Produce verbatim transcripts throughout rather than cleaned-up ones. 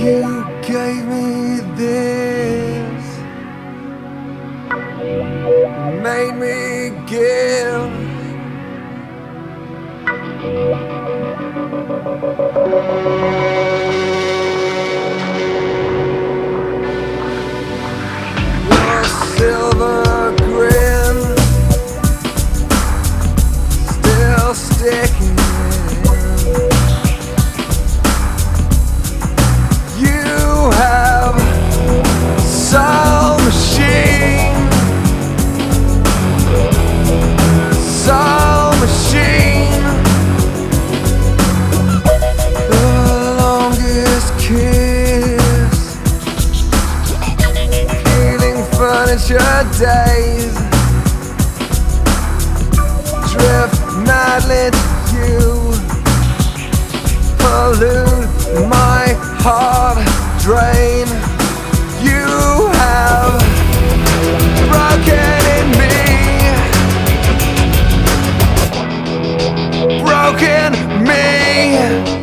You gave me this, made me give. Your silver grin still sticking. You have soul machine, soul machine. The longest kiss, peeling furniture days, drift madly to you, pollute my heart, drain. You have broken in me, broken me.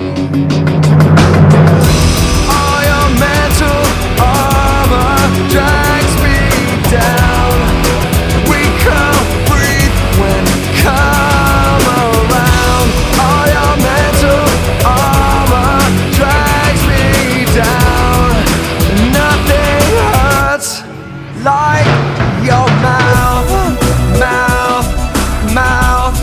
All your mental armor drags me down. We can't breathe when you come around. All your mental armor drags me down. Nothing hurts like your mouth, mouth, mouth.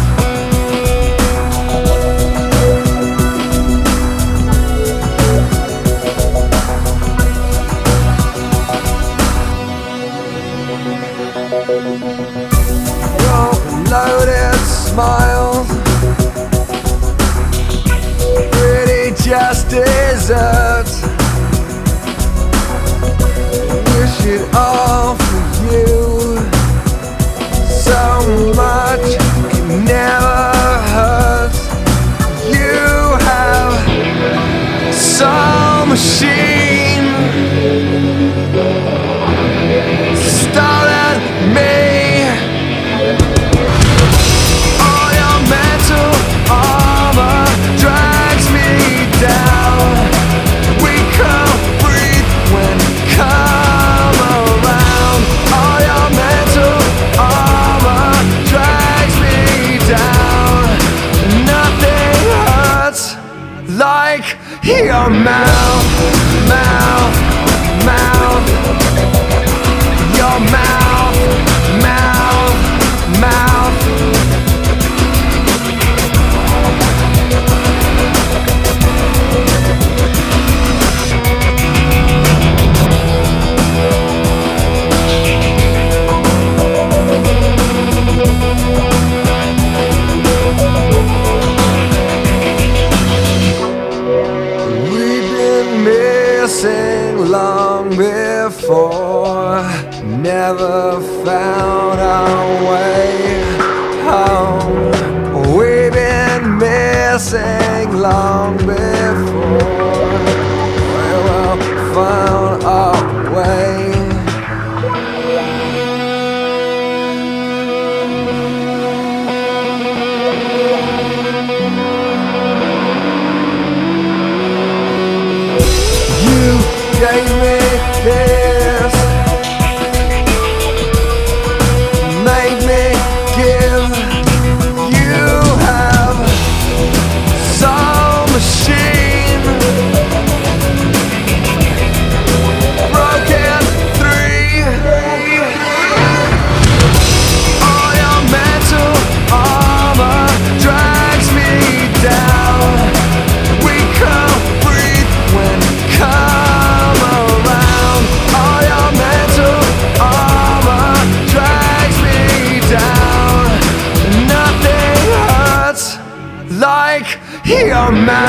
Your loaded smiles, pretty just desserts. Wish it all for you, so much it never hurts. You have soul machine, stolen me. All your mental armor drags me down. We can't breathe when you come around. All your mental armor drags me down. Nothing hurts like your mouth, mouth, mouth. Your mouth, mouth, mouth. We've been missing long before, never found our way home. We've been missing long before, we will found our way. You gave me this, made me give. You have soul machine, broken three. All your mental armor drags me down. We can't breathe when you come around. All your mental armor drags me down. Nothing hurts like your mouth.